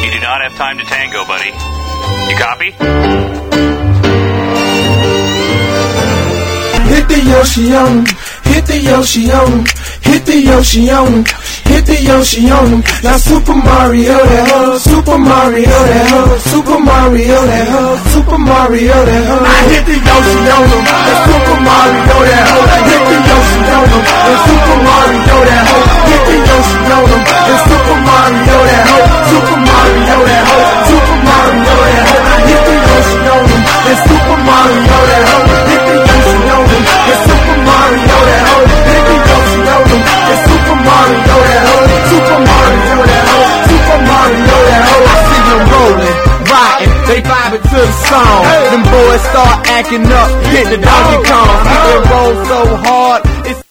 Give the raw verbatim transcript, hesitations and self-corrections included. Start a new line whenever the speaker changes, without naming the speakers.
You do not have time to tango, buddy. You copy?
Hit the Yoshi on him, hit the Yoshi on him, hit the Yoshi on him, hit the Yoshi on him. Now Super Mario that hoe, Super Mario that hoe, Super Mario that hoe, Super Mario that hoe. I hit the Yoshi on him, and Super Mario that hoe. Hit the Yoshi on him, and Super Mario that hoe. Hit the Yoshi on him, and Super Mario that hoe, Super Mario that hoe, Super Mario that hoe. I hit the Yoshi on him, and Super Mario that hoe. Hit the Yoshi on him, and Super Mario that hoe. Hit the Yoshi on him, and Super Mario that hoe. Super Mario that hoe, Super Mario that hoe. I see them rolling, riding, they vibing to the song. Them boys start acting up, hit the Donkey Kong.